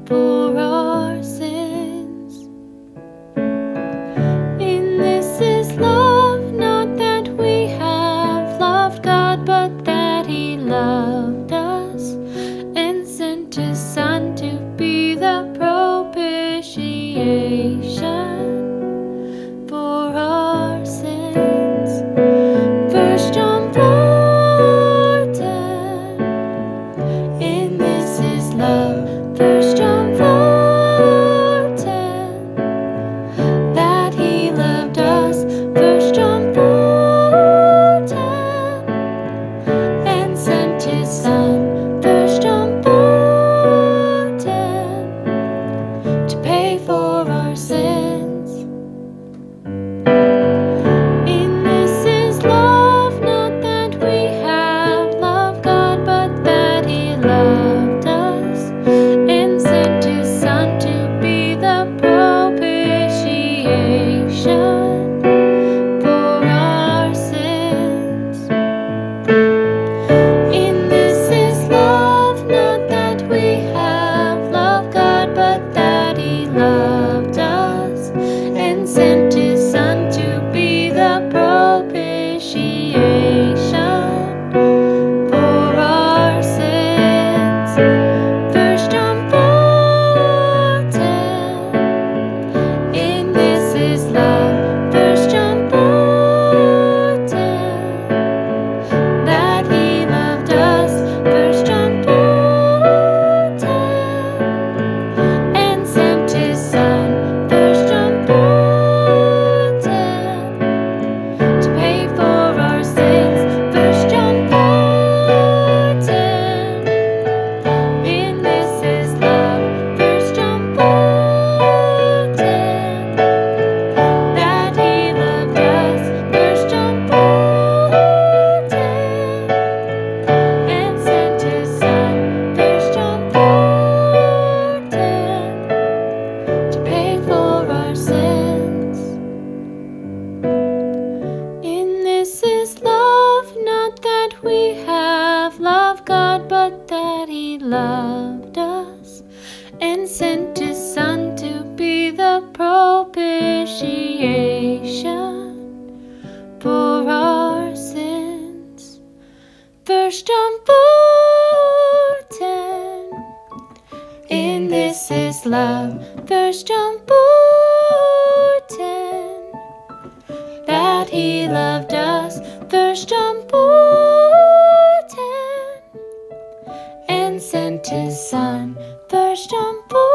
for our sins. In this is love, not that we have loved God, but that He loved us and sent His Son to be the propitiation for our sins. 1 John 4:10. In this is love. 1 John 4:10. That He loved us. 1 John 4:10. And sent His Son. 1 John 4:10. To pay for our sins. In this is love, not that we have loved God, but that He loved us and sent His Son to be the propitiation for our sins. In this is love, not that we have loved God, but that He loved us and sent His Son to be the propitiation for our sins. 1 John 4:10. In this is love. 1 John 4:10. That He loved us. 1 John 4:10. And sent His Son. 1 John 4:10. To pay for our sins. 1 John 4:10. In this is love. 1 John 4:10. That He loved us. 1 John 4:10. And sent His Son. 1 John 4:10. To pay for our sins. In this is love, not that we have loved God, but that He loved us and sent His Son to be the propitiation for our sins. 1 John 4:10. In this is love. 1 John 4:10. That He loved us. 1 John 4:10. And sent His Son. 1 John 4:10.